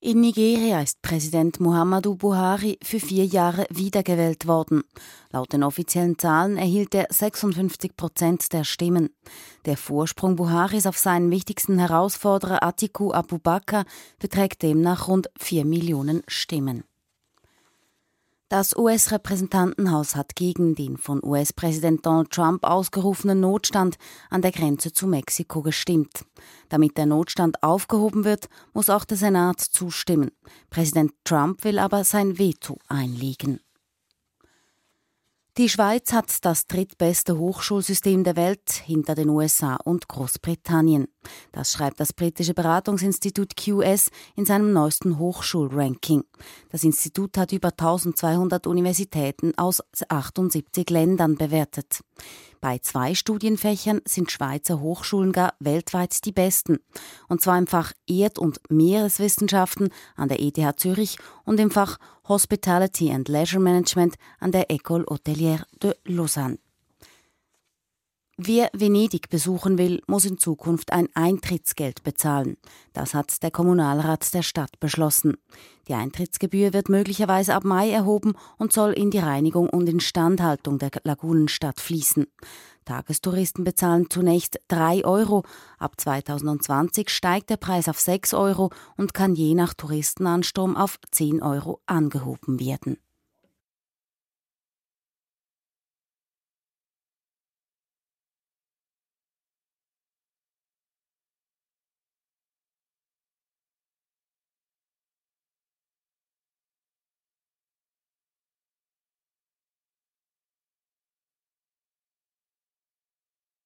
In Nigeria ist Präsident Muhammadu Buhari für 4 Jahre wiedergewählt worden. Laut den offiziellen Zahlen erhielt er 56% der Stimmen. Der Vorsprung Buharis auf seinen wichtigsten Herausforderer Atiku Abubakar beträgt demnach rund 4 Millionen Stimmen. Das US-Repräsentantenhaus hat gegen den von US-Präsident Donald Trump ausgerufenen Notstand an der Grenze zu Mexiko gestimmt. Damit der Notstand aufgehoben wird, muss auch der Senat zustimmen. Präsident Trump will aber sein Veto einlegen. Die Schweiz hat das drittbeste Hochschulsystem der Welt hinter den USA und Großbritannien. Das schreibt das britische Beratungsinstitut QS in seinem neuesten Hochschulranking. Das Institut hat über 1200 Universitäten aus 78 Ländern bewertet. Bei 2 Studienfächern sind Schweizer Hochschulen gar weltweit die besten. Und zwar im Fach Erd- und Meereswissenschaften an der ETH Zürich und im Fach Hospitality and Leisure Management an der École Hôtelière de Lausanne. Wer Venedig besuchen will, muss in Zukunft ein Eintrittsgeld bezahlen. Das hat der Kommunalrat der Stadt beschlossen. Die Eintrittsgebühr wird möglicherweise ab Mai erhoben und soll in die Reinigung und Instandhaltung der Lagunenstadt fließen. Tagestouristen bezahlen zunächst 3 Euro. Ab 2020 steigt der Preis auf 6 Euro und kann je nach Touristenansturm auf 10 Euro angehoben werden.